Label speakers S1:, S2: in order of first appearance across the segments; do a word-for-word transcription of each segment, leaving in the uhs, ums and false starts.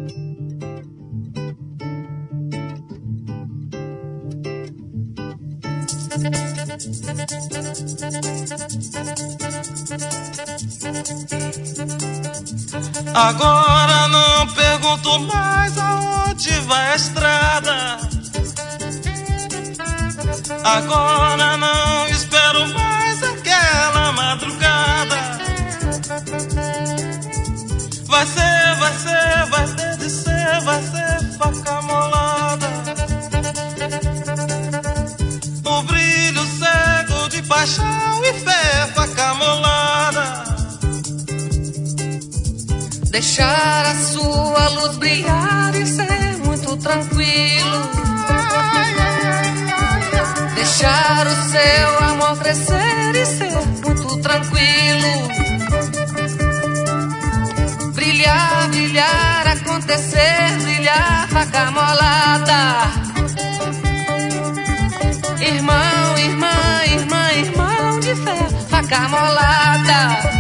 S1: Agora não pergunto mais aonde vai a estrada. Agora não espero mais aquela madrugada. Vai ser, vai ser, vai ter de ser, vai ser faca molada. O brilho cego de paixão e fé, faca molada.
S2: Deixar a sua luz brilhar e ser muito tranquilo. Deixar o seu amor crescer e ser muito tranquilo. Brilhar, brilhar, acontecer, brilhar, faca molada. Irmão, irmã, irmã, irmão de fé, faca molada.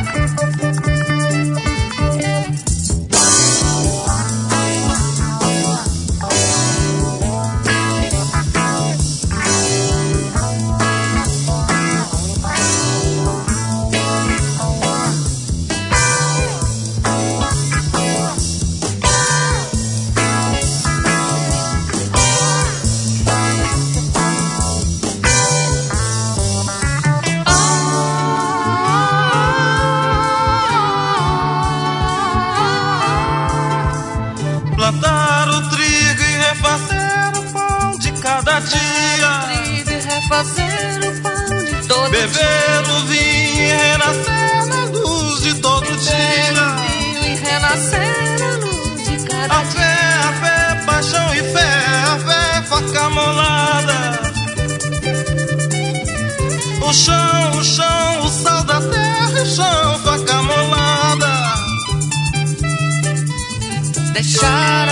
S1: Plantar o trigo e refazer o pão de cada dia.
S2: Trigo e refazer o pão de todo
S1: Beber
S2: dia.
S1: o vinho e renascer na luz de todo dia.
S2: Vinho e renascer na luz de cada
S1: A fé, a fé, paixão e fé, a fé, faca molada. O chão, o chão, o sal da terra e o chão, faca molada.
S2: Deixar